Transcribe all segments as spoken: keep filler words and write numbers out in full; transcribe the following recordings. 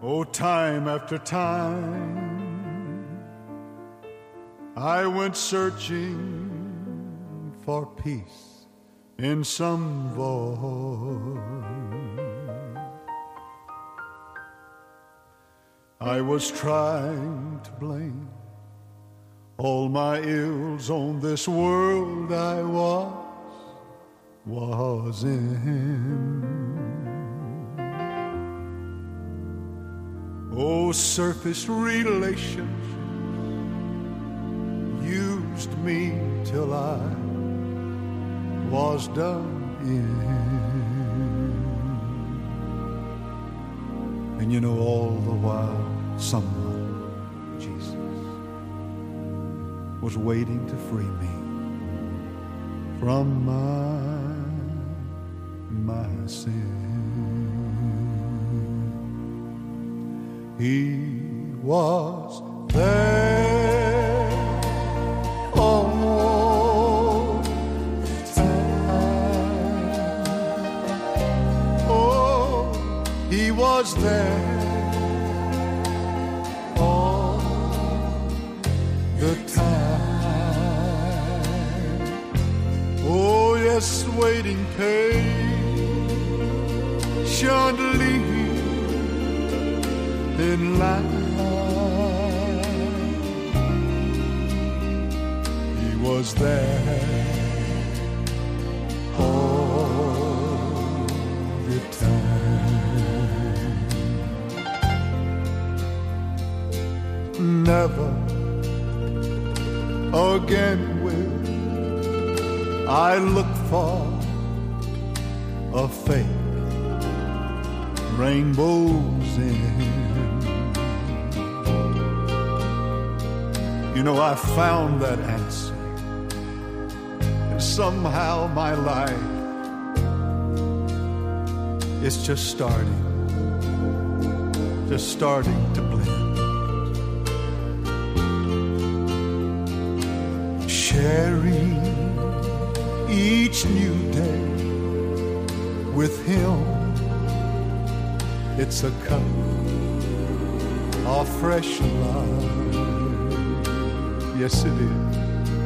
Oh, time after time, I went searching for peace in some void. I was trying to blame all my ills on this world I was, was in. Oh, surface relations used me till I was done in. And you know, all the while someone, Jesus, was waiting to free me from my, my sin. He was there all the time. Oh, he was there all the time. Oh, yes, waiting patiently in line. He was there all the time. Never again will I look for a fake rainbows in. You know, I found that answer, and somehow my life is just starting, just starting to blend. Sharing each new day with him, it's a cup of fresh love. Yes, it is.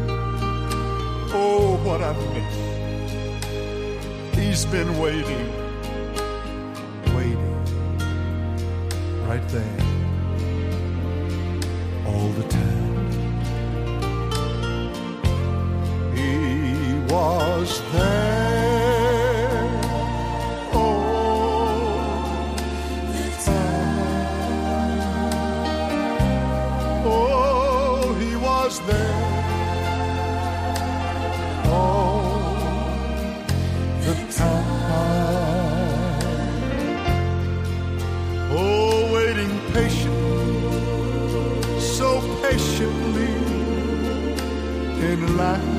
Oh, what I've missed. He's been waiting, waiting, right there, all the time. He was there all the time. Oh, he was there all the time. Oh, waiting patiently, so patiently in line.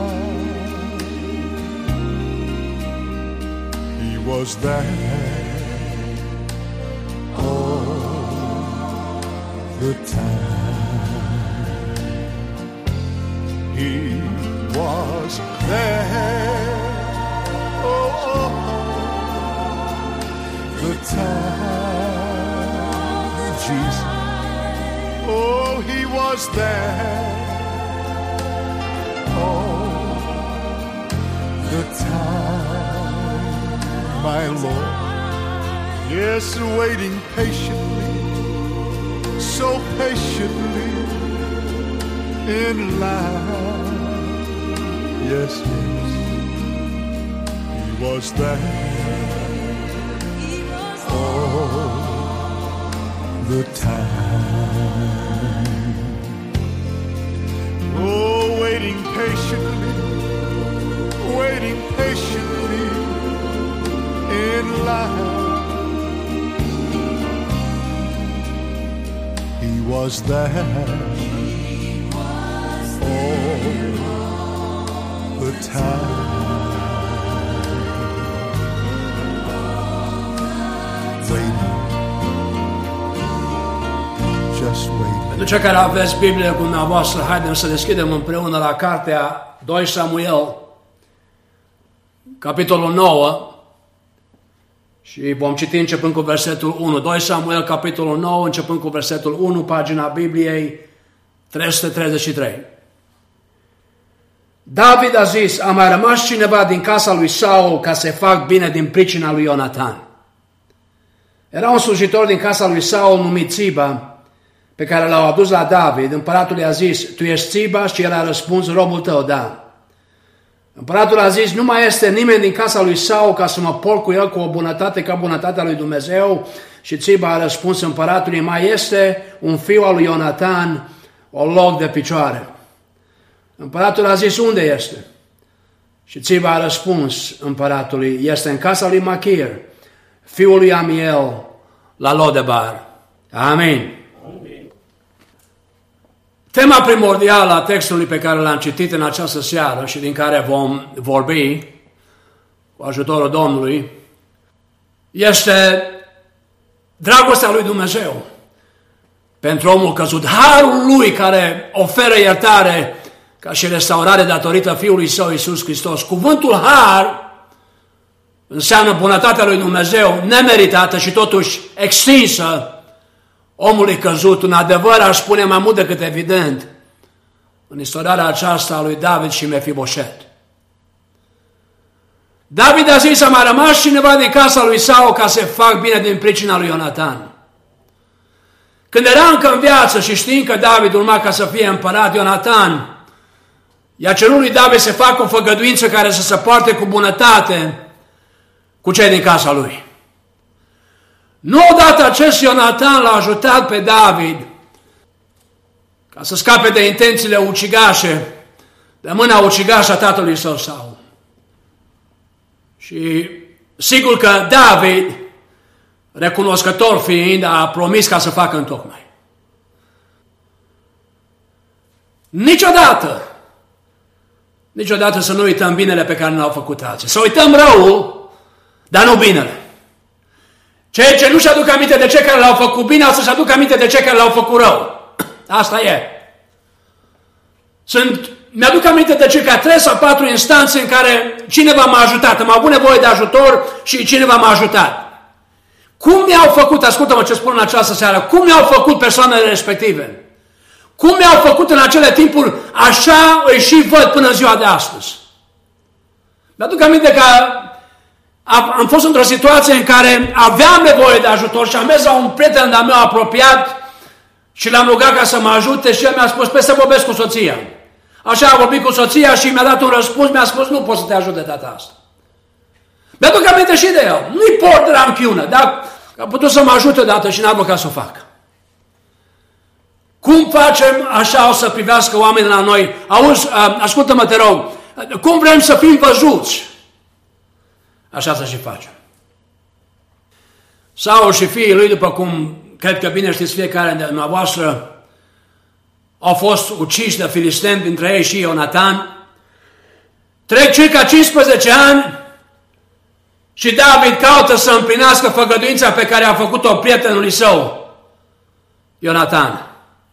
He was there all the time. He was there oh, oh, the time. Jesus, oh, he was there all the time, my Lord. Yes, waiting patiently, so patiently in line. Yes, yes, he was there all the time. Oh, waiting patiently, waiting patiently in line. He was there all the time. Waiting, just waiting. Pentru cei care aveți Biblia cu dumneavoastră, haideți să deschidem împreună la cartea doi Samuel, capitolul nouă. Și vom citi începând cu versetul unu. doi Samuel, capitolul nouă, începând cu versetul unu, pagina Bibliei trei sute treizeci și trei. David a zis, a mai rămas cineva din casa lui Saul ca să fac bine din pricina lui Ionatan. Era un slujitor din casa lui Saul numit Țiba, pe care l-au adus la David. Împăratul i-a zis, tu ești Țiba? Și el a răspuns, robul tău, da. Împăratul a zis, nu mai este nimeni din casa lui Saul ca să mă porc cu el cu o bunătate ca bunătatea lui Dumnezeu. Și Țiba a răspuns împăratului, mai este un fiu al lui Ionatan, o loc de picioare. Împăratul a zis, unde este? Și Țiba a răspuns împăratului, este în casa lui Machir, fiul lui Amiel, la Lodebar. Amin. Amin. Tema primordială a textului pe care l-am citit în această seară și din care vom vorbi cu ajutorul Domnului este dragostea lui Dumnezeu pentru omul căzut, harul lui care oferă iertare ca și restaurare datorită Fiului Său Iisus Hristos. Cuvântul har înseamnă bunătatea lui Dumnezeu nemeritată și totuși extinsă omului căzut. Un adevăr, aș spune mai mult decât evident, în istorarea aceasta a lui David și Mefiboset. David a zis, a mai rămas cineva din casa lui Saul ca să fac bine din pricina lui Ionatan. Când era încă în viață și știind că David urma ca să fie împărat, Ionatan i-a cerut lui David să facă o făgăduință care să se poarte cu bunătate cu cei din casa lui. Nu odată acest Ionatan l-a ajutat pe David ca să scape de intențiile ucigașe, de mâna ucigașă a tatălui său Saul. Și sigur că David, recunoscător fiind, a promis ca să facă întocmai. Niciodată, niciodată să nu uităm binele pe care ne l-au făcut alții. Să uităm răul, dar nu binele. Cei ce nu-și aduc aminte de cei care l-au făcut bine, o să-și aduc aminte de cei care l-au făcut rău. Asta e. Sunt, mi-aduc aminte de circa trei sau patru instanțe în care cineva m-a ajutat. Am avut nevoie de ajutor și cineva m-a ajutat. Cum mi-au făcut, ascultă-mă ce spun în această seară, cum mi-au făcut persoanele respective? Cum mi-au făcut în acele timpuri, așa îi și văd până în ziua de astăzi. Mi-aduc aminte că am fost într-o situație în care aveam nevoie de ajutor și am mers la un prieten de-al meu apropiat și l-am rugat ca să mă ajute și el mi-a spus, păi să vorbesc cu soția. Așa a vorbit cu soția și mi-a dat un răspuns, mi-a spus, nu pot să te ajut de data asta. Mi-aduc aminte și de el. Nu-i port de ranchiună, dar a putut să mă ajute odată și n-a vrut ca să o fac. Cum facem așa o să privească oamenii la noi? Auzi, ascultă-mă, te rog, cum vrem să fim văzuți? Așa să și facem. Saul și fiii lui, după cum cred că bine știți fiecare dintre dumneavoastră, au fost uciși de filisteni, dintre ei și Ionatan. Trec circa cincisprezece ani și David caută să împlinească făgăduința pe care a făcut-o prietenului său, Ionatan.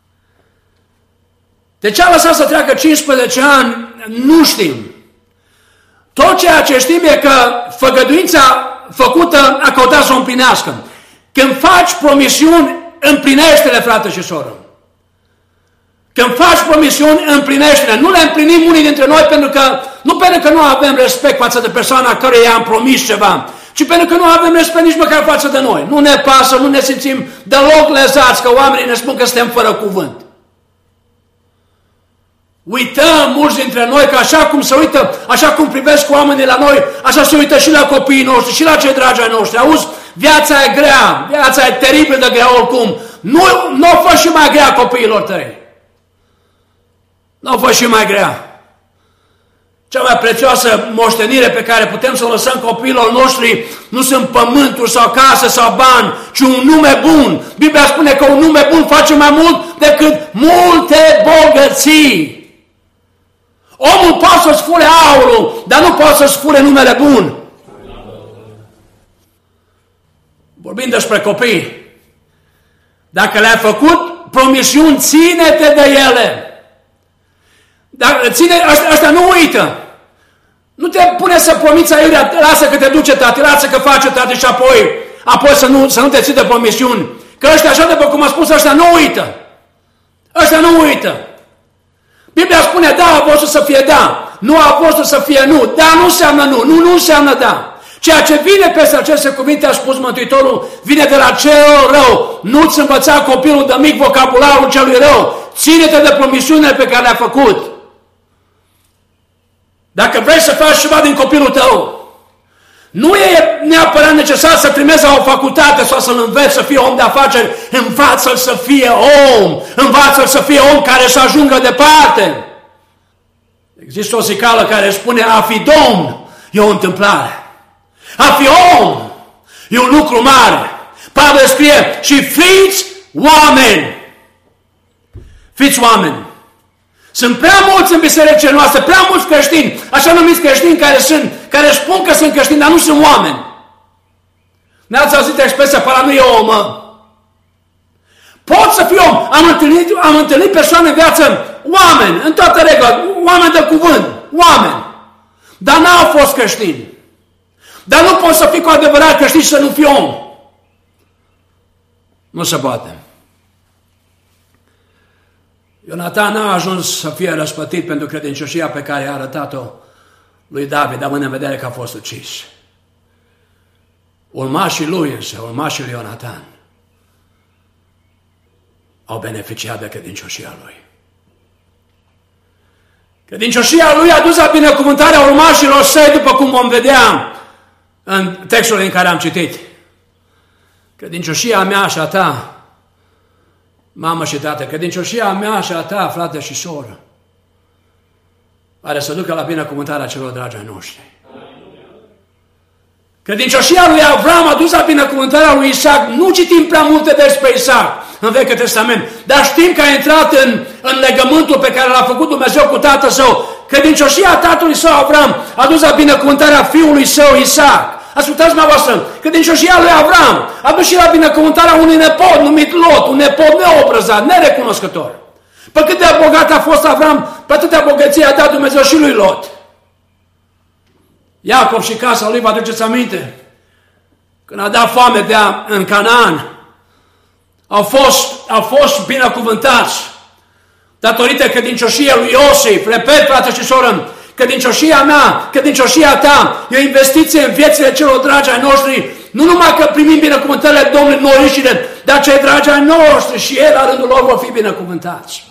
De ce a lăsat să treacă cincisprezece ani? Nu știm. Tot ceea ce știm e că făgăduința făcută a căutat să o împlinească. Când faci promisiuni, împlinește-le, frate și soră. Când faci promisiuni, împlinește-le. Nu le împlinim unii dintre noi pentru că, nu pentru că nu avem respect față de persoana căreia am promis ceva, ci pentru că nu avem respect nici măcar față de noi. Nu ne pasă, nu ne simțim deloc lezați că oamenii ne spun că suntem fără cuvânt. Uităm mulți dintre noi că așa cum se uită, așa cum privesc oamenii la noi, așa se uită și la copiii noștri, și la cei dragi ai noștri. Auzi, viața e grea, viața e teribil de grea oricum. Nu, nu o fă și mai grea copiilor tăi. Nu o fă și mai grea. Cea mai prețioasă moștenire pe care putem să o lăsăm copiilor noștri nu sunt pământuri sau case sau bani, ci un nume bun. Biblia spune că un nume bun face mai mult decât multe bogății. Omul poate să-ți fure aurul, dar nu poate să-ți fure numele bun. Vorbim despre copii. Dacă le-ai făcut promisiuni, ține-te de ele. Dar ține, ăsta, ăsta nu uită. Nu te pune să promiți aiurea, lasă că te duce tati, lasă că face tati și apoi, apoi să nu, să nu te ții de promisiuni. Că ăștia, așa după cum a spus, ăștia nu uită. Ăștia nu uită. Biblia spune da, a vostru să fie da, nu a vostru să fie nu. Da nu înseamnă nu, nu nu înseamnă da. Ceea ce vine peste aceste cuvinte, a spus Mântuitorul, vine de la cel rău. Nu-ți învăța copilul de mic vocabularul celui rău. Ține-te de promisiunile pe care le-a făcut. Dacă vrei să faci ceva din copilul tău, nu e neapărat necesar să trimezi la o facultate sau să-l înveți să fie om de afaceri. Învață-l să fie om. Învață-l să fie om care să ajungă departe. Există o zicală care spune a fi domn e o întâmplare. A fi om e un lucru mare. Pavel scrie și fiți oameni. Fiți oameni. Sunt prea mulți în bisericile noastre, prea mulți creștini, așa numiți creștini care sunt, care spun că sunt creștini, dar nu sunt oameni. Ne-ați auzit expresia, para nu e om, mă. Pot să fiu om. Am întâlnit, am întâlnit persoane în viață, oameni, în toată regula, oameni de cuvânt, oameni. Dar n-au fost creștini. Dar nu poți să fii cu adevărat creștin și să nu fii om. Nu se poate. Ionatan n-a ajuns să fie răspătit pentru credincioșia pe care a arătat-o lui David, având în vedere că a fost ucis. Urmașii lui însă, urmașii lui Ionatan, au beneficiat de credincioșia lui. Credincioșia lui a dus la binecuvântarea urmașilor săi, după cum vom vedea în textul în care am citit. Credincioșia mea și a ta, mamă și tată, credincioșia mea și a ta, frate și soră, are să ducă la binecuvântarea celor dragi ai noștri. Credincioșia lui Avram a dus la binecuvântarea lui Isaac. Nu citim prea multe despre Isaac în Vechiul Testament, dar știm că a intrat în, în legământul pe care l-a făcut Dumnezeu cu tatăl său. Credincioșia tatălui său Avram a dus la binecuvântarea fiului său Isaac. Ascultați dumneavoastră, credincioșia lui Avram a dus și la binecuvântarea unui nepot numit Lot, un nepot neobrăzat, nerecunoscător. Pe cât de bogat a fost Avram, pe atâtea bogății a dat Dumnezeu și lui Lot. Iacov și casa lui, vă aduceți aminte? Când a dat foame de a, în Canaan, au fost, au fost binecuvântați datorită credincioșiei lui Iosif. Repet, frate și soră, credincioșia mea, credincioșia ta, e o investiție în viețile celor dragi ai noștri, nu numai că primim binecuvântările Domnului norișile, dar cei dragi ai noștri și ei la rândul lor vor fi binecuvântați.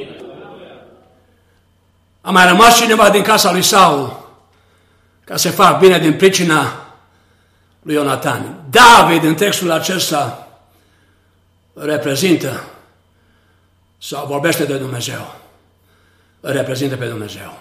A mai rămas cineva din casa lui Saul ca să fac bine din pricina lui Ionatan. David, în textul acesta, reprezintă sau vorbește de Dumnezeu. Îl reprezintă pe Dumnezeu.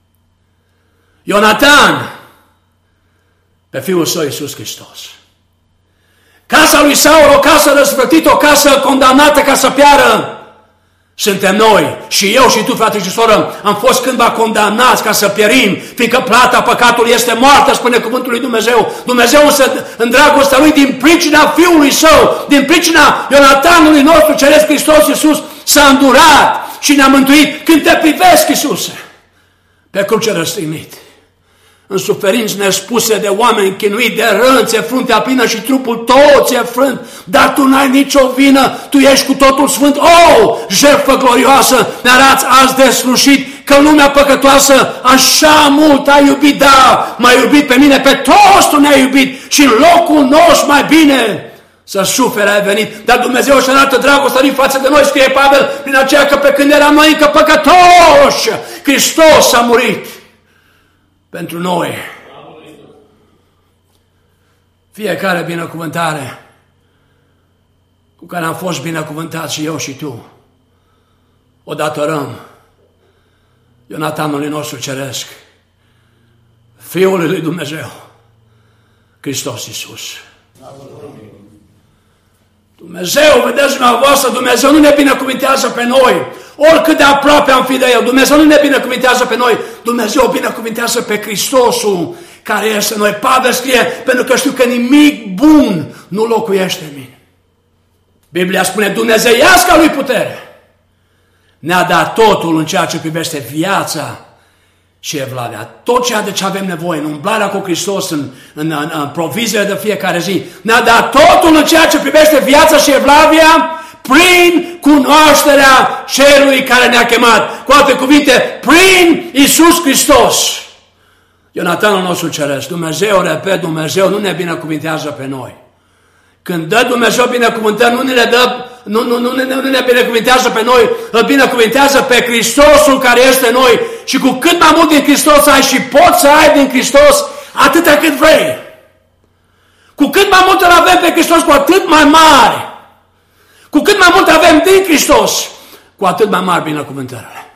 Ionatan, pe Fiul Său Iisus Hristos. Casa lui Saul, o casă răsplătită, o casă condamnată ca să piară, suntem noi. Și eu și tu, frate și soră, am fost cândva condamnați ca să pierim, fiindcă plata păcatului este moartă, spune cuvântul lui Dumnezeu. Dumnezeu însă, în dragostea Lui, din pricina Fiului Său, din pricina Ionatanului nostru, Ceresc Hristos Iisus, s-a îndurat și ne-a mântuit. Când te privesc, Iisuse, pe cruce răstignit, în suferinți nespuse de oameni chinuiți de rânțe, fruntea plină și trupul tot ți-e frânt, dar tu n-ai nicio vină, tu ești cu totul sfânt. O, jertfă glorioasă, ne-arăți azi deslușit că lumea păcătoasă așa mult a iubit, da, m-a iubit pe mine, pe toți tu ne-ai iubit și în locul nostru mai bine să suferi ai venit. Dar Dumnezeu își arată dragostea Lui față de noi, scrie Pavel, prin aceea că pe când eram noi încă păcătoși, Hristos a murit pentru noi. Fiecare binecuvântare cu care am fost binecuvântați și eu și tu, o datorăm Ionatanului nostru ceresc, Fiului lui Dumnezeu, Hristos Iisus. Dumnezeu, vedeți dumneavoastră, Dumnezeu nu ne binecuvintează pe noi, oricât de aproape am fi de El. Dumnezeu nu ne binecuvintează pe noi, Dumnezeu binecuvintează pe Hristosul care este în noi. Pavel scrie, pentru că știu că nimic bun nu locuiește în mine. Biblia spune, dumnezeiasca Lui putere ne-a dat totul în ceea ce privește viața și evlavia. Tot ceea de ce avem nevoie, în umblarea cu Hristos, în, în, în, în proviziile de fiecare zi, ne-a dat totul în ceea ce privește viața și evlavia prin cunoașterea Celui care ne-a chemat. Cu alte cuvinte, prin Iisus Hristos. Ionatanul nostru ceresc, Dumnezeu, repet, Dumnezeu nu ne binecuvintează pe noi. Când dă Dumnezeu binecuvântări, nu ne le dă, nu, nu, nu, nu, nu ne binecuvintează pe noi, îl binecuvintează pe Hristosul care este în noi. Și cu cât mai mult din Hristos ai și poți să ai din Hristos, atâta cât vrei. Cu cât mai mult îl avem pe Hristos, cu atât mai mare. Cu cât mai mult avem din Hristos, cu atât mai mari binecuvântările.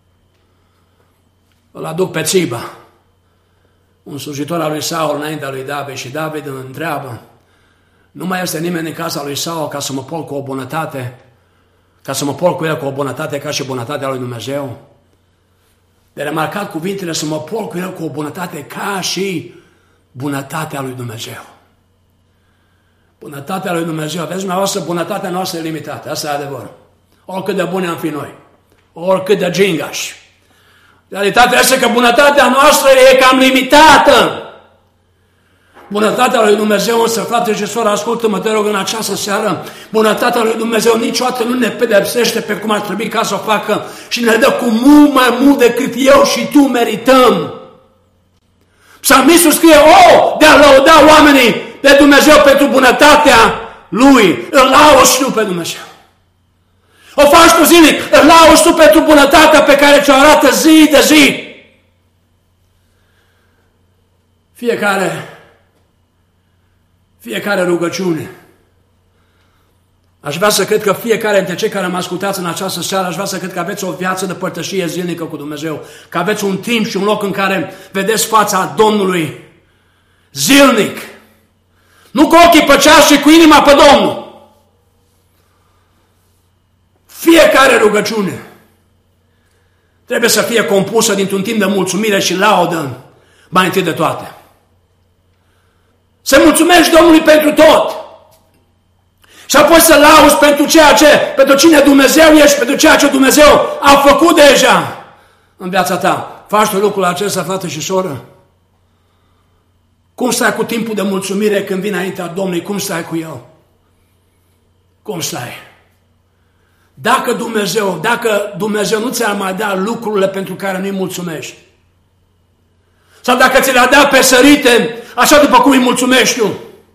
Îl aduc pe Țiba, un slujitor al lui Saul înaintea lui David, și David îl întreabă: nu mai este nimeni în casa lui Saul ca să mă pol cu o bunătate, ca să mă pol cu el cu o bunătate ca și bunătatea lui Dumnezeu? De remarcat cuvintele, să mă pol cu el cu o bunătate ca și bunătatea lui Dumnezeu. Bunătatea lui Dumnezeu, aveți dumneavoastră, bunătatea noastră e limitată, asta e adevărul. Oricât de buni am fi noi, oricât de gingași. Realitatea este că bunătatea noastră e cam limitată. Bunătatea lui Dumnezeu, însă, frate și soră, ascultă-mă, te rog, în această seară, bunătatea lui Dumnezeu niciodată nu ne pedepsește pe cum ar trebui ca să o facă și ne dă cu mult mai mult decât eu și tu merităm. Psalmistul scrie: o, de a lăuda oamenii pe Dumnezeu pentru bunătatea Lui, îl lauzi tu pe Dumnezeu. O faci tu zilnic, îl lauzi tu pentru bunătatea pe care ți-o arată zi de zi. Fiecare Fiecare rugăciune. Aș vrea să cred că fiecare dintre cei care mă ascultați în această seară, aș vrea să cred că aveți o viață de părtășie zilnică cu Dumnezeu, că aveți un timp și un loc în care vedeți fața Domnului zilnic. Nu cu ochii pe ceas, ci cu inima pe Domnul. Fiecare rugăciune trebuie să fie compusă dintr-un timp de mulțumire și laudă mai întâi de toate. Să mulțumești Domnului pentru tot. Și apoi să lauzi pentru ceea ce, pentru cine Dumnezeu ești, pentru ceea ce Dumnezeu a făcut deja în viața ta. Faci tu lucrul acesta, frate și soră? Cum stai cu timpul de mulțumire când vine înaintea Domnului? Cum stai cu El? Cum stai? Dacă Dumnezeu, dacă Dumnezeu nu ți-ar mai da lucrurile pentru care nu-i mulțumești, sau dacă ți le-a dat pe sărite, așa după cum îi mulțumești tu.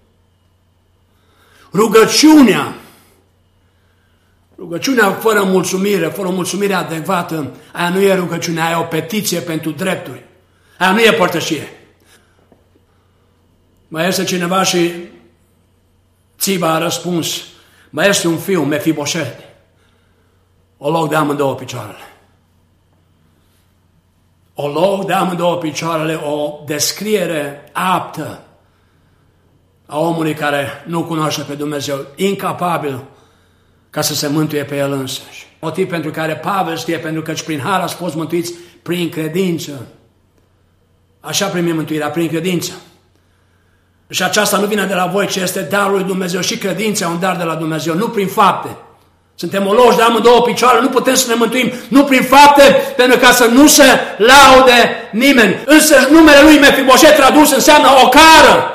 Rugăciunea, rugăciunea fără mulțumire, fără o mulțumire adecvată, aia nu e rugăciune, aia e o petiție pentru drepturi. Aia nu e părtășie. Mai este cineva și Țiba a răspuns: mai este un fiu, Mefiboset. O loc de amândouă picioarele. O loc de amândouă picioarele, o descriere aptă a omului care nu cunoaște pe Dumnezeu, incapabil ca să se mântuie pe el însuși. Motiv pentru care Pavel știe, pentru că prin har ați fost mântuiți prin credință. Așa primim mântuirea, prin credință. Și aceasta nu vine de la voi, ci este darul lui Dumnezeu. Și credința un dar de la Dumnezeu, nu prin fapte. Suntem oloși de amândouă picioare, nu putem să ne mântuim, nu prin fapte, pentru ca să nu se laude nimeni. Însă numele lui Mefiboset tradus înseamnă o cară.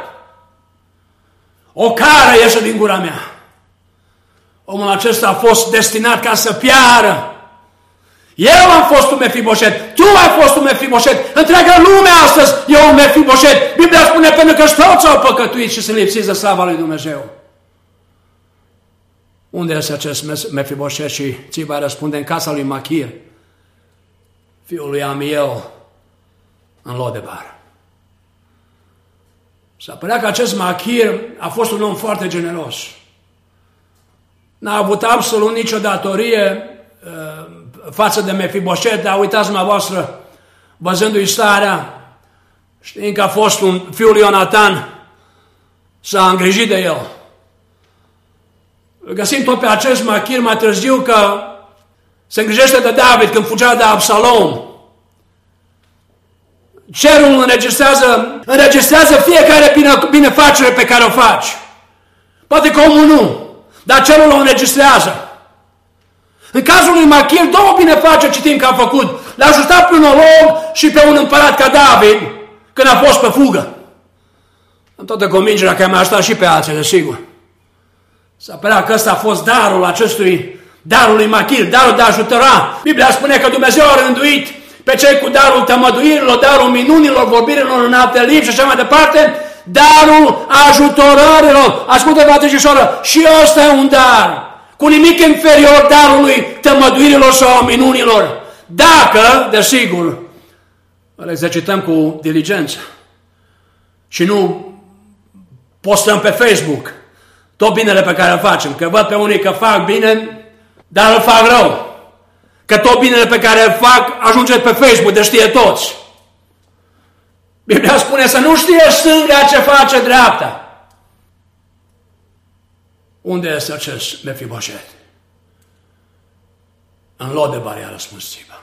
O cară iese din gura mea. Omul acesta a fost destinat ca să piară. Eu am fost un Mefiboset, tu ai fost un Mefiboset, întreaga lume astăzi e un Mefiboset. Biblia spune pentru că toți au păcătuit și sunt lipsiți de slava lui Dumnezeu. Unde este acest Mefiboset? Și Țiba răspunde: în casa lui Machir, fiul lui Amiel, în Lodebar. S-a părea că acest Machir a fost un om foarte generos. N-a avut absolut nicio datorie uh, față de Mefiboset, dar uitați dumneavoastră, văzându-i starea, știind că a fost un fiul lui Ionatan, s-a îngrijit de el. Găsim tot pe acest Machir mai târziu că se îngrijește de David când fugea de Absalom. Cerul înregistrează, înregistrează fiecare bine, binefacere pe care o faci. Poate că omul nu, dar cerul o înregistrează. În cazul lui Machir, două binefaceri citim că a făcut. L-a ajutat pe un olog și pe un împărat ca David când a fost pe fugă. Am toată convingerea că i-a mai ajutat și pe alții, desigur. S-a părea că ăsta a fost darul acestui, darul lui Machir, darul de a ajutora. Biblia spune că Dumnezeu a rânduit pe cei cu darul tămăduirilor, darul minunilor, vorbirilor în alte limbi și așa mai departe, darul ajutorărilor. Ascultă, frate și soră, și ăsta e un dar. Cu nimic inferior darului tămăduirilor sau a minunilor. Dacă, desigur, îl exercităm cu diligență și nu postăm pe Facebook tot binele pe care îl facem. Că văd pe unii că fac bine, dar îl fac rău. Că tot binele pe care îl fac ajunge pe Facebook, de știe toți. Biblia spune să nu știe stânga ce face dreapta. Unde este acest Mefiboset? În Lodebar, i-a răspuns Țiba.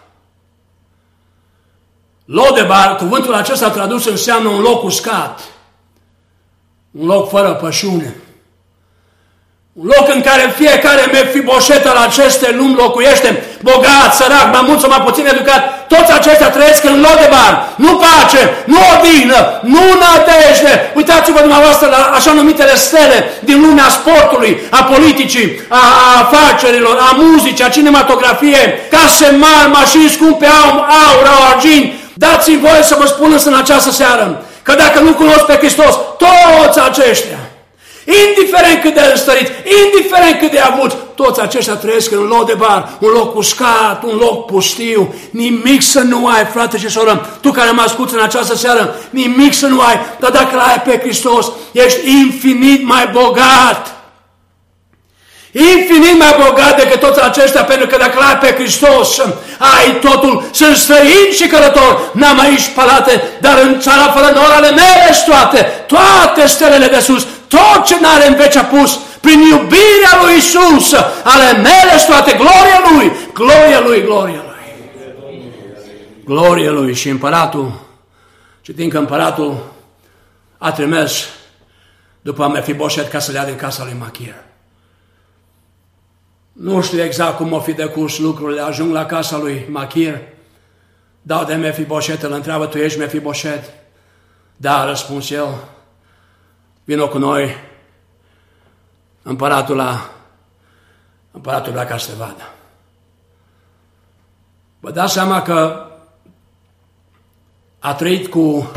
Lodebar, cuvântul acesta tradus înseamnă un loc uscat, un loc fără pășune, un loc în care fiecare Mefiboset al acestei lumi locuiește, bogat, sărac, mai mult sau mai puțin educat, toți aceștia trăiesc în Lodebar, nu pace, nu odihnă, nu nădejde. Uitați-vă dumneavoastră la așa numitele stele din lumea sportului, a politicii, a afacerilor, a muzicii, a cinematografiei, case mari, mașini scumpe, au aur, au argint. Dați-mi voie să vă spun însă în această seară că dacă nu cunosc pe Hristos, toți aceștia, indiferent cât de înstăriți, indiferent cât de avuți, toți aceștia trăiesc în Lodebar, un loc uscat, un loc pustiu, nimic să nu ai, frate și soră, tu care mă asculți în această seară, nimic să nu ai, dar dacă l-ai pe Hristos, ești infinit mai bogat. Infinit mai bogat decât toți aceștia, pentru că dacă l-ai pe Hristos, ai totul. Sunt străin și călător, n-am aici palate, dar în țara fără nor ale mele toate, toate stelele de sus, tot ce n-are în veci apus, prin iubirea lui Isus, ale mele toate, gloria lui, gloria lui, gloria lui. Gloria lui. Și împăratul, citim că împăratul a trimis după Mefiboset ca să le ia din casa lui Machir. Nu știu exact cum o fi decurs lucrurile, ajung la casa lui Machir, dau de Mefiboset, îl întreabă, tu ești Mefiboset? Da, a răspuns el, vino cu noi, împăratul la, împăratul vrea ca să te vadă. Vă dați seama că a trăit cu,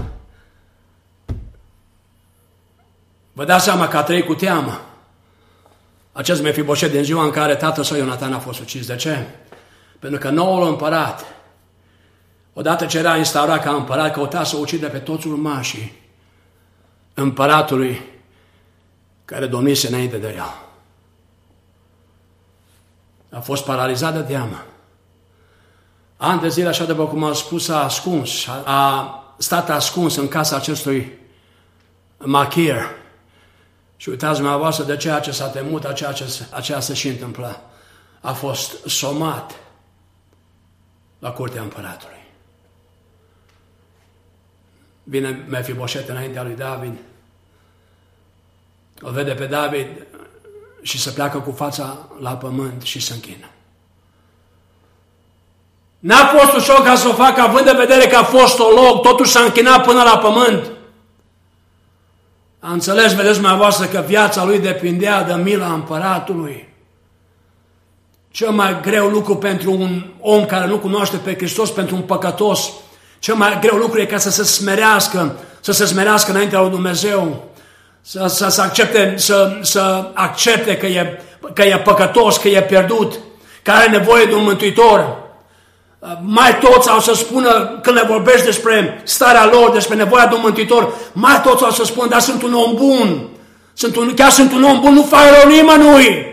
vă dați seama că a trăit cu teamă. Acest Mefiboset din ziua în care tatăl său Ionatan a fost ucis. De ce? Pentru că noul împărat, odată ce era instaurat ca împărat, căuta să ucide pe toți urmașii împăratului care domnise înainte de el. A fost paralizat de teamă. Ani de zile, așa după cum am spus, a ascuns, a stat ascuns în casa acestui Machir. Și uitați dumneavoastră de ceea ce s-a temut, a ceea ce aceea se și întâmplă. A fost somat la curtea împăratului. Vine Mefiboset înaintea lui David, îl vede pe David și se pleacă cu fața la pământ și se închină. N-a fost ușor ca să o facă, având în vedere că a fost olog, totuși s-a închinat până la pământ. A înțeles, vedeți dumneavoastră, că viața lui depindea de mila împăratului. Cel mai greu lucru pentru un om care nu cunoaște pe Hristos, pentru un păcătos, cel mai greu lucru e ca să se smerească, să se smerească înaintea lui Dumnezeu, să, să, să, accepte, să, să accepte că e, că e păcătos, că e pierdut, că are nevoie de un mântuitor. Mai toți au să spună, când le vorbești despre starea lor, despre nevoia de un mântuitor, mai toți au să spună, dar sunt un om bun, sunt un, chiar sunt un om bun, nu fac rău nimănui.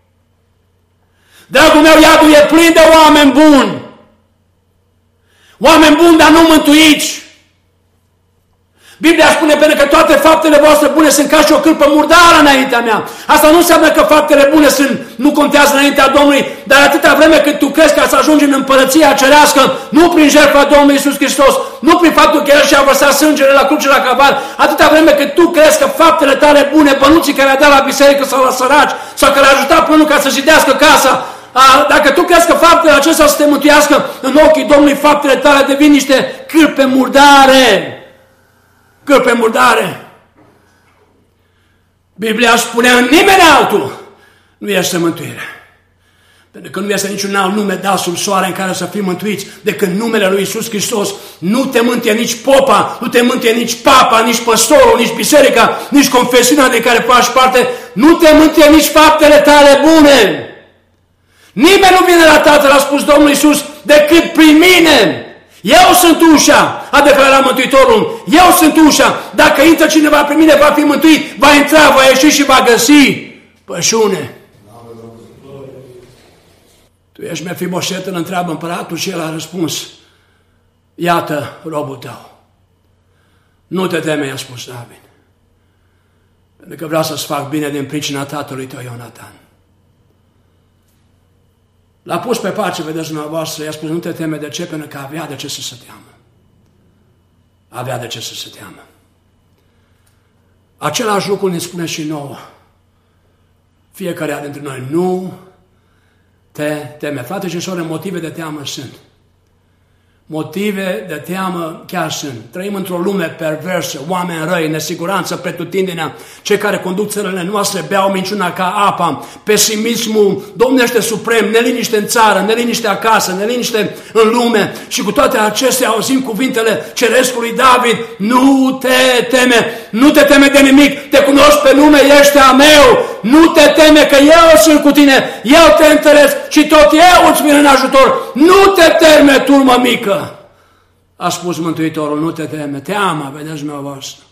Dragul meu, iadul e plin de oameni buni. Oameni buni, dar nu mântuiți. Biblia spune, pentru că toate faptele voastre bune sunt ca și o cârpă murdară înaintea mea. Asta nu înseamnă că faptele bune sunt, nu contează înaintea Domnului, dar atâta vreme cât tu crezi ca să ajungi în împărăția cerească, nu prin jertfa Domnului Iisus Hristos, nu prin faptul că El și-a vărsat sângele la cruce la Calvar, atâta vreme cât tu crezi că faptele tale bune, bănuții care a dat la biserică sau la săraci, sau că le-a ajutat pe unul ca să zidească casa, A, dacă tu crezi că faptele acestea să te mântuiască, în ochii Domnului faptele tale devin niște cârpe murdare. Cârpe murdare. Biblia spunea, în nimeni altul nu este mântuire. Pentru că nu este niciun alt nume dat sub soare în care să fim mântuiți decât numele lui Iisus Hristos. Nu te mântuie nici popa, nu te mântuie nici papa, nici păstorul, nici biserica, nici confesiunea de care faci parte. Nu te mântuie nici faptele tale bune. Nimeni nu vine la Tatăl, a spus Domnul Iisus, decât prin mine. Eu sunt ușa, a declarat Mântuitorul. Eu sunt ușa. Dacă intră cineva prin mine, va fi mântuit, va intra, va ieși și va găsi pășune. Tu ești Mefiboset, îl întreabă împăratul și el a răspuns, iată robul tău. Nu te teme, i-a spus David, pentru că vreau să-ți fac bine din pricina tatălui tău Ionatan. L-a pus pe pace, vedeți dumneavoastră, i-a spus, nu te teme, de ce? Pentru că avea de ce să se teamă. Avea de ce să se teamă. Același lucru ne spune și nouă. Fiecare dintre noi, nu te teme. Frate și soră, motive de teamă sunt. Motive de teamă chiar sunt. Trăim într-o lume perversă, oameni răi, nesiguranță, pretutindenea. Cei care conduc țările noastre beau minciuna ca apa. Pesimismul domnește suprem, neliniște în țară, neliniște acasă, neliniște în lume. Și cu toate acestea auzim cuvintele cerescului David, nu te teme, nu te teme de nimic, te cunoști pe nume, ești a meu. Nu te teme că eu sunt cu tine, eu te întăresc și tot eu îți vin în ajutor. Nu te teme, turmă mică, a spus Mântuitorul, nu te teme. Teama, vedeți dumneavoastră.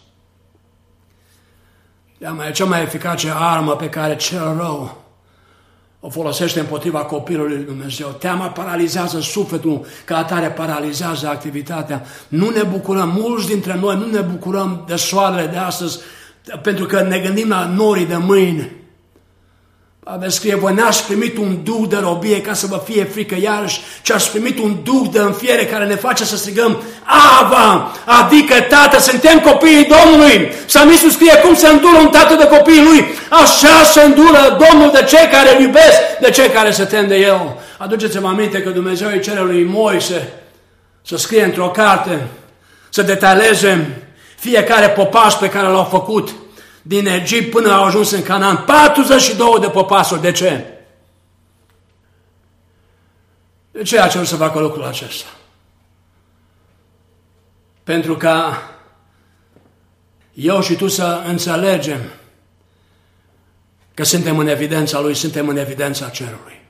Teama e cea mai eficace armă pe care cel rău o folosește împotriva copilului lui Dumnezeu. Teama paralizează sufletul, ca atare paralizează activitatea. Nu ne bucurăm, mulți dintre noi nu ne bucurăm de soarele de astăzi, pentru că ne gândim la norii de mâine. Pavel scrie, voi n-ați primit un duh de robie ca să vă fie frică iarăși, ci ați primit un duh de înfiere care ne face să strigăm, Ava, adică Tată, suntem copiii Domnului. Psalmistul scrie, cum se îndură un tată de copiii lui, așa se îndură Domnul de cei care îl iubesc, de cei care se tem de El. Aduceți-vă aminte că Dumnezeu îi cere lui Moise să scrie într-o carte, să detalieze fiecare popas pe care l-au făcut din Egipt până au ajuns în Canaan. patruzeci și două de popasuri. De ce? De ce a cerut să facă lucrul acesta? Pentru ca eu și tu să înțelegem că suntem în evidența Lui, suntem în evidența cerului.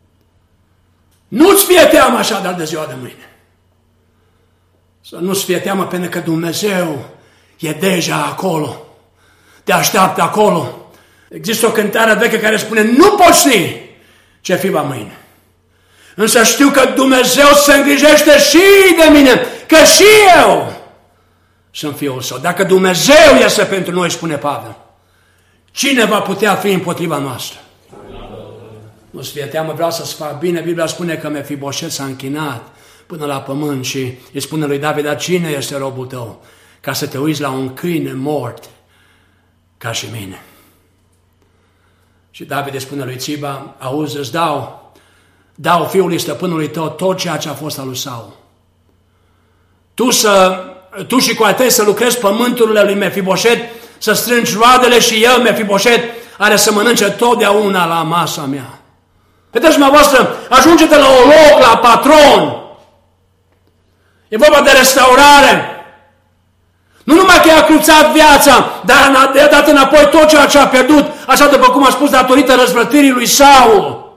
Nu-ți fie teamă așadar de ziua de mâine. Să nu-ți fie teamă pentru că Dumnezeu e deja acolo. Te așteaptă acolo. Există o cântare veche care spune, nu poți ști ce fi va mâine. Însă știu că Dumnezeu se îngrijește și de mine, că și eu sunt fiul Său. Dacă Dumnezeu este pentru noi, spune Pavel, cine va putea fi împotriva noastră? Nu-ți fie teamă, vreau să-ți fac bine. Biblia spune că Mefiboset s-a închinat până la pământ și îi spune lui David, dar cine este robul tău? Ca să te uiți la un câine mort ca și mine. Și David îi spune lui Țiba, auzi, îți dau, dau fiului stăpânului tău tot ceea ce a fost al lui Saul. Tu, să, tu și cu ai tăi să lucrezi pământurile lui Mefiboset, să strângi roadele și el, Mefiboset, are să mănânce totdeauna la masa mea. Vedeți, dumneavoastră, ajunge de la un loc, la patron. E vorba de restaurare. Nu numai că i-a cruțat viața, dar i-a dat înapoi tot ceea ce a pierdut, așa după cum a spus, datorită răzvrătirii lui Saul.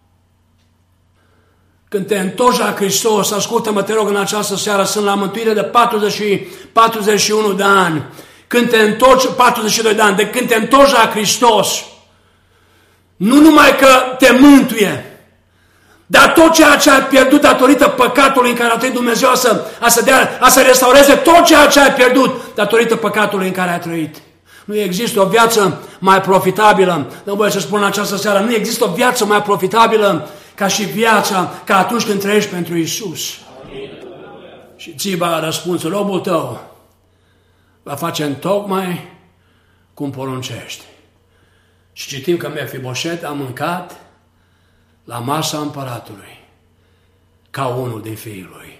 Când te întorci la Hristos, ascultă-mă, te rog, în această seară, sunt la mântuire de patruzeci, patruzeci și unu de ani. Când te întorci, patruzeci și doi de ani, de când te întorci la Hristos, nu numai că te mântuie, dar tot ceea ce ai pierdut datorită păcatului în care a trăit Dumnezeu să, a, să dea, a să restaureze tot ceea ce ai pierdut datorită păcatului în care ai trăit. Nu există o viață mai profitabilă, nu voi să spun în această seară, nu există o viață mai profitabilă ca și viața, ca atunci când trăiești pentru Iisus. Amin. Și Țiba a răspuns, robul tău va face întocmai cum poruncești. Și citim că Mefiboset a mâncat la masa împăratului ca unul din fiii lui.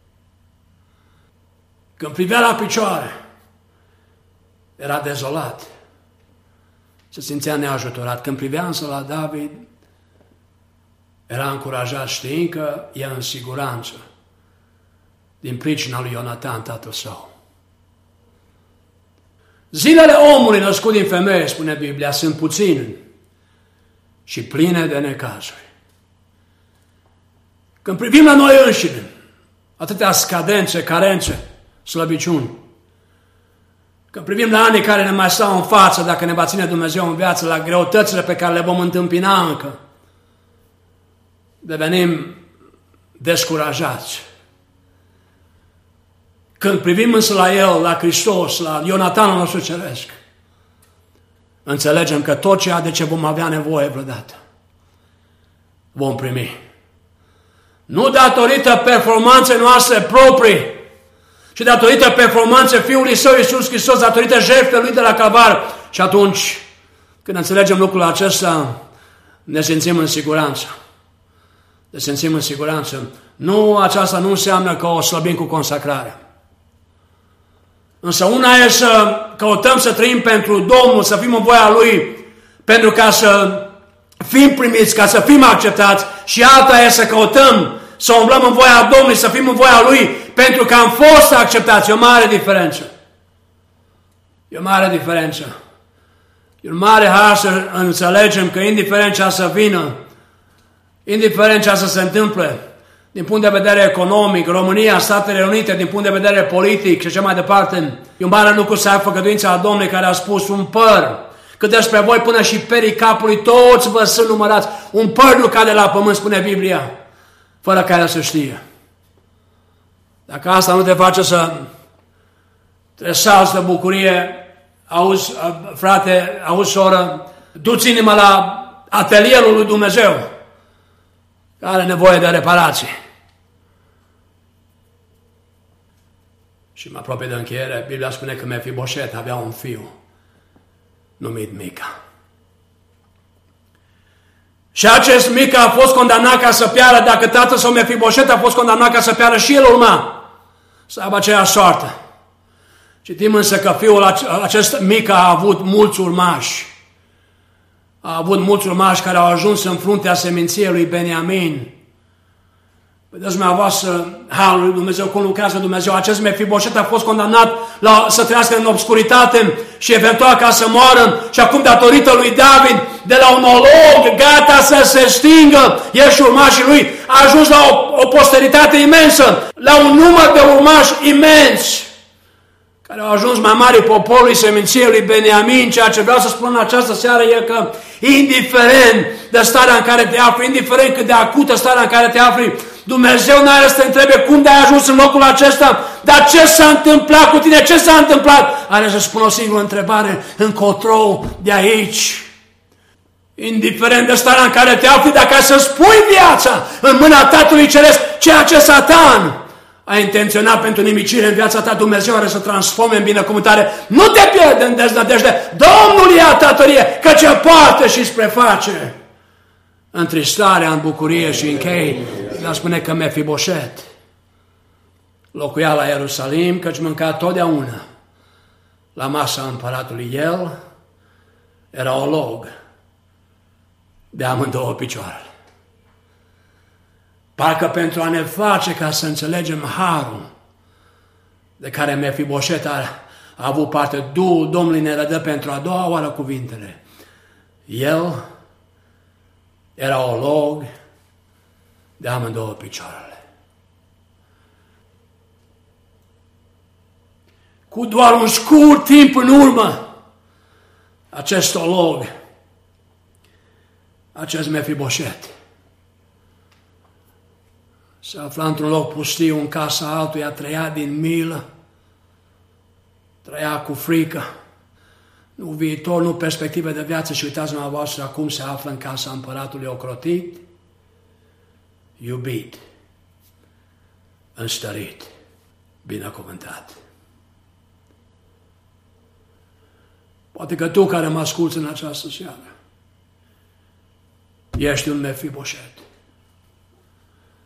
Când privea la picioare, era dezolat, se simțea neajutorat. Când privea însă la David, era încurajat știind că e în siguranță din pricina lui Ionatan, tatăl său. Zilele omului născut din femeie, spune Biblia, sunt puține și pline de necazuri. Când privim la noi înșine, atâtea scadențe, carențe, slăbiciuni, când privim la anii care ne mai stau în față, dacă ne va ține Dumnezeu în viață, la greutățile pe care le vom întâmpina încă, devenim descurajați. Când privim însă la El, la Hristos, la Ionatanul nostru ceresc, înțelegem că tot ceea de ce vom avea nevoie vreodată, vom primi. Nu datorită performanței noastre proprii, ci datorită performanței Fiului Său Iisus Hristos, datorită jertfei Lui de la Calvar. Și atunci, când înțelegem lucrul acesta, ne simțim în siguranță. Ne simțim în siguranță. Nu, aceasta nu înseamnă că o slăbim cu consacrarea. Însă una e să căutăm să trăim pentru Domnul, să fim în voia Lui, pentru ca să fim primiți, ca să fim acceptați, și alta e să căutăm să umblăm în voia Domnului, să fim în voia Lui, pentru că am fost acceptați. E o mare diferență. E o mare diferență. E un mare har să înțelegem că indiferent ce să vină, indiferent ce să se întâmple, din punct de vedere economic, România, Statele Unite, din punct de vedere politic și așa mai departe, e un mare lucru să ai făgăduința a Domnului care a spus un păr, că despre voi până și perii capului toți vă sunt numărați. Un păr nu cade la pământ, spune Biblia, fără care să știe. Dacă asta nu te face să te salți de bucurie, auzi, frate, auzi, soră, du-ți inima la atelierul lui Dumnezeu, care are nevoie de reparație. Și mă apropie de încheiere, Biblia spune că Mefiboset avea un fiu numit Mica. Și acest Mica a fost condamnat ca să piară, dacă tatăl său Mefiboset a fost condamnat ca să piară, și el urma să aibă aceeași soartă. Citim însă că fiul acest Mica a avut mulți urmași. A avut mulți urmași care au ajuns în fruntea seminției lui Beniamin. Vedeți dumneavoastră harul lui Dumnezeu, cum lucrează Dumnezeu. Acest Mefiboset a fost condamnat la, să trăiască în obscuritate și eventual ca să moară. Și acum, datorită lui David, de la un olog gata să se stingă, el și urmașii lui, a ajuns la o, o posteritate imensă, la un număr de urmași imensi, care au ajuns mai mari poporului seminției lui Beniamin. Ceea ce vreau să spun în această seară e că, indiferent de starea în care te afli, indiferent cât de acută starea în care te afli, Dumnezeu nu are să te întrebe cum de-ai ajuns în locul acesta, dar ce s-a întâmplat cu tine, ce s-a întâmplat? Are să spună o singură întrebare: încotro de aici. Indiferent de starea în care te afli, dacă ai să-ți pui viața în mâna Tatălui Ceresc, ceea ce Satan a intenționat pentru nimicire în viața ta, Dumnezeu are să transforme în binecuvântare. Nu te pierde în deznădejde. Domnul ia tătărie, căci el poate și spre face. Întristarea în bucurie. Și închei, dar spune că Mefiboset locuia la Ierusalim, căci mânca totdeauna la masa împăratului. El era olog de amândouă picioarele. Parcă pentru a ne face ca să înțelegem harul de care Mefiboset a, a avut parte, Duhul Domnului ne redă pentru a doua oară cuvintele: el era olog de amândouă picioarele. Cu doar un scurt timp în urmă, acest olog, acest Mefiboset, se afla într-un loc pustiu, în casa altuia, trăia din milă, trăia cu frică, nu viitor, nu perspective de viață. Și uitați dumneavoastră, acum se află în casa împăratului, ocrotit, iubit, înstărit, binecuvântat. Poate că tu care mă asculți în această seară ești un Mefiboset.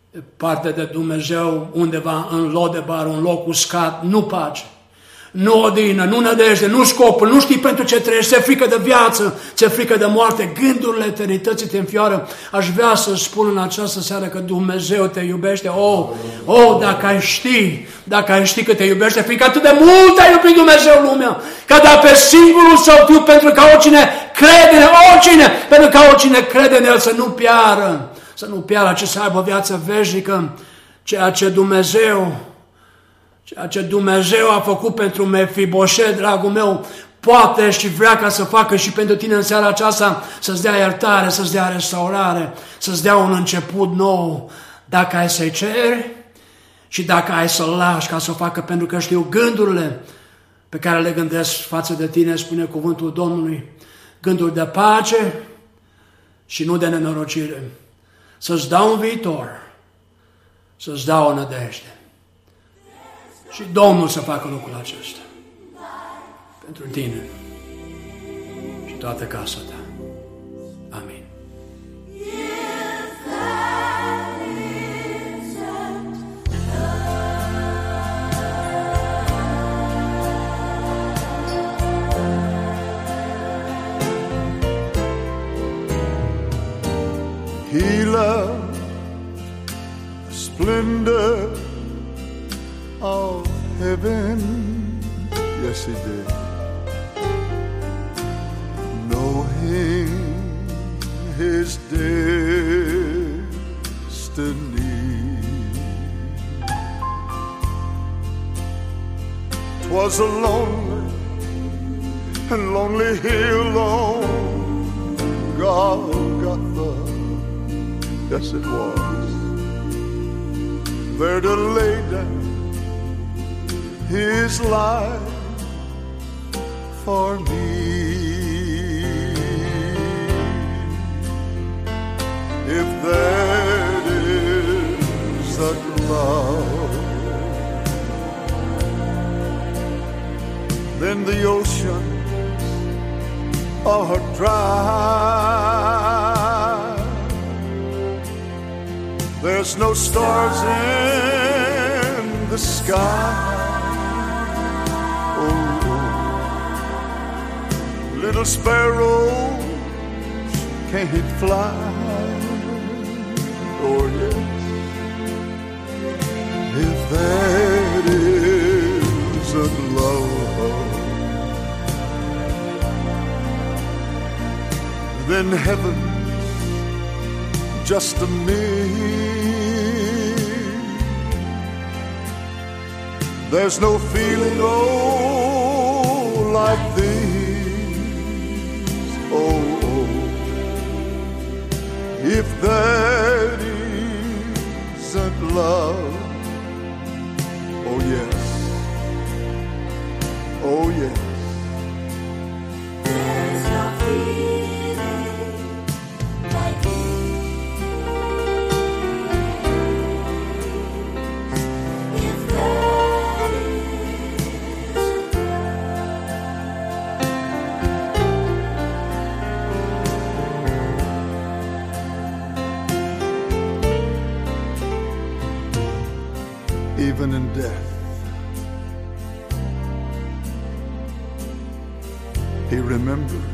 Partea de Dumnezeu undeva în Lodebar, un loc uscat, nu pace, nu odină, nu nădejde, nu scopul, nu știi pentru ce trăiești, ți-e frică de viață, ți-e frică de moarte, gândurile eternității te înfioară. Aș vrea să spun în această seară că Dumnezeu te iubește. Oh, oh, dacă ai ști, dacă ai ști că te iubește, fiindcă atât de mult a iubit Dumnezeu lumea, că a dat pe singurul Său Fiu pentru ca oricine crede în El, oricine, pentru ca oricine crede în El să nu piară, să nu piară, ci să aibă viață veșnică, ceea ce Dumnezeu Ceea ce Dumnezeu a făcut pentru Mefiboset, dragul meu, poate și vrea ca să facă și pentru tine în seara aceasta, să-ți dea iertare, să-ți dea restaurare, să-ți dea un început nou, dacă ai să-i ceri și dacă ai să-l lași ca să o facă, pentru că știu gândurile pe care le gândesc față de tine, spune cuvântul Domnului, gânduri de pace și nu de nenorocire, să-ți dau un viitor, să-ți dau o nădejde. Și Domnul să facă lucrul acesta pentru tine și toată casa ta. Amin. He loved the splendor of heaven, yes he did, knowing his destiny. 'Twas a lonely and lonely hill on Golgotha, yes it was, there to lay down his life for me. If that is the love, then the oceans are dry. There's no stars in the sky. Little sparrows can't fly. Oh yes, if that is a love, then heaven's just a myth. There's no feeling oh like this. Oh, oh, if that isn't love, oh yes, oh yes. There's no feeling like if that is Even in death, he remembered.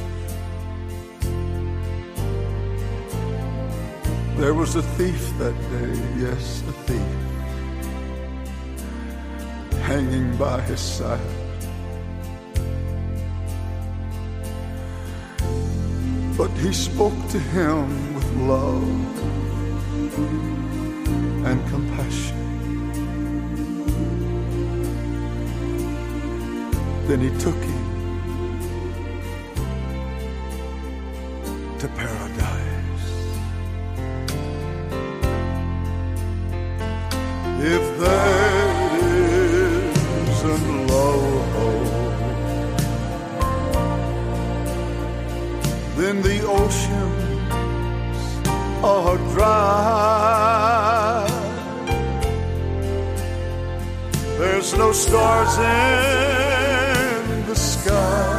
There was a thief that day, yes, a thief, hanging by his side. But he spoke to him with love and compassion. Then he took him to paradise. If that isn't love, then the oceans are dry. There's no stars in the sky.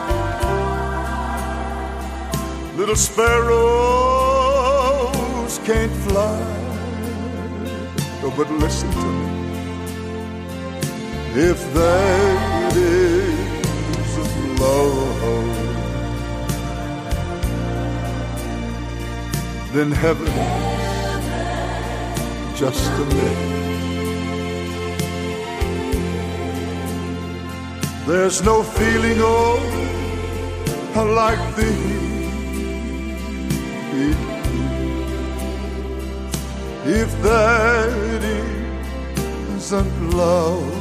Little sparrows can't fly. Oh, but listen to me. If that isn't love, then heaven is just a myth. There's no feeling, oh, like thee. If that isn't love,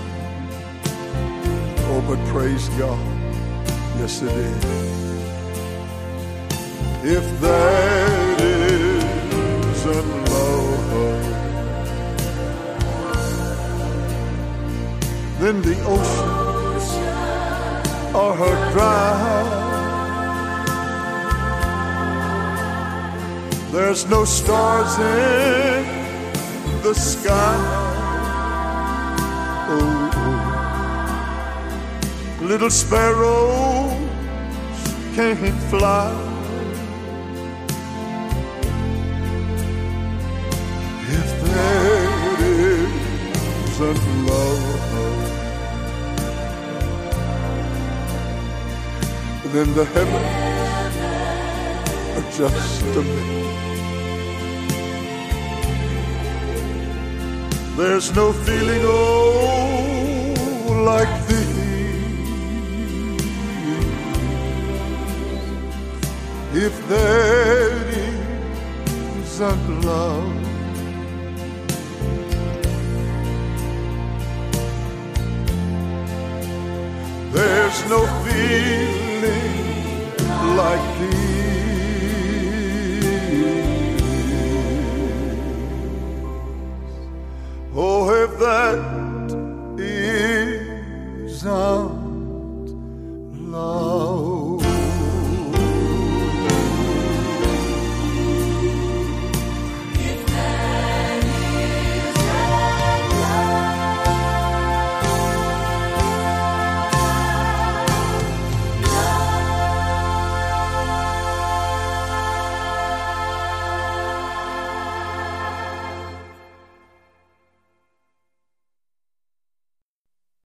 oh, but praise God, yes it is. If that isn't love, then the ocean are dry. There's no stars in the sky. Oh, oh. Little sparrows can't fly. If that isn't love, then the heavens are just a myth. There's no feeling, oh, like thee. If that isn't love, there's no feeling like thee. Oh, if that isn't love.